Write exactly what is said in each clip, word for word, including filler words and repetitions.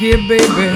it, baby.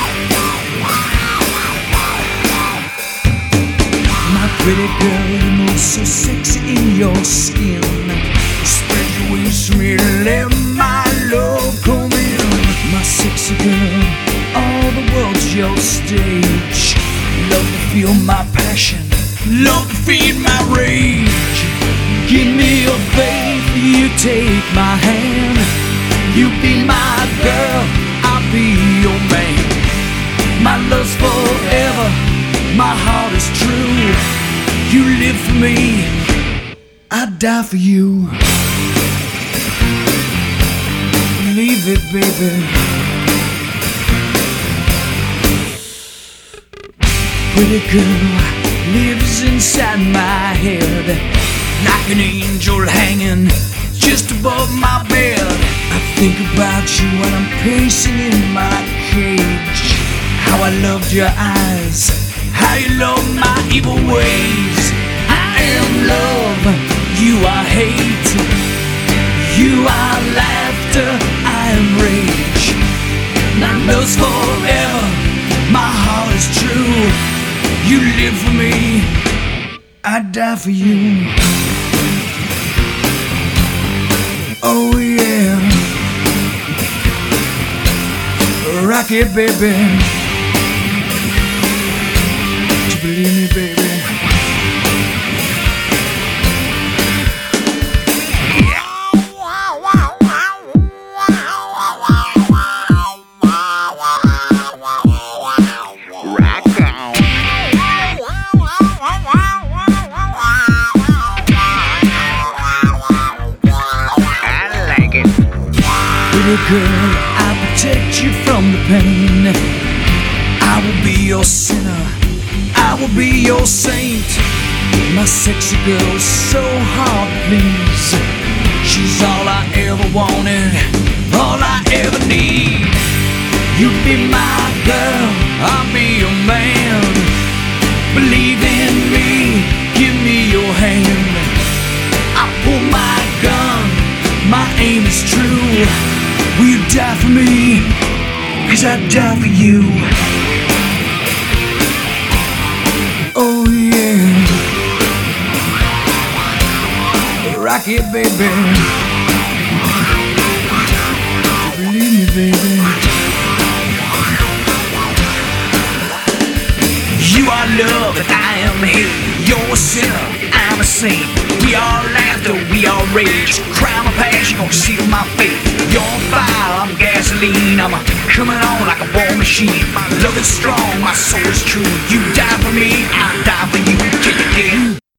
My pretty girl, you move so sexy in your skin. Spread your wings for me to let my love come in. My sexy girl, all the world's your stage. Love to feel my passion, love to feed my rage. Give me your faith, you take my hand. You be my girl, I'll be your man. My love's forever, my heart is true. You live for me, I die for you. Believe it, baby. Pretty girl lives inside my head, like an angel hanging just above my bed. I think about you when I'm pacing in my cage. How I loved your eyes, how you love my evil ways. I am love, you are hate. You are laughter, I am rage. My love's forever, my heart is true. You live for me, I die for you. Oh yeah, rock it, baby. Do you believe me, baby? Pretty girl, I'll protect you from the pain. I will be your sinner, I will be your saint. My sexy girl's so hard to please. She's all I ever wanted, all I ever need. You be my girl, I'll be your man. Believe in me, give me your hand. I pull my gun, my aim is true. Will you die for me? Cause I die for you. Oh yeah, rock it, baby. Believe me, baby. You are love and I am hate. You're a sinner, I'm a saint. We are laughter, we are rage. Crime or passion, gonna seal my fate. You're on fire, I'm gasoline. I'm a coming on like a war machine. My love is strong, my soul is true. You die for me, I die for you. Can you get it?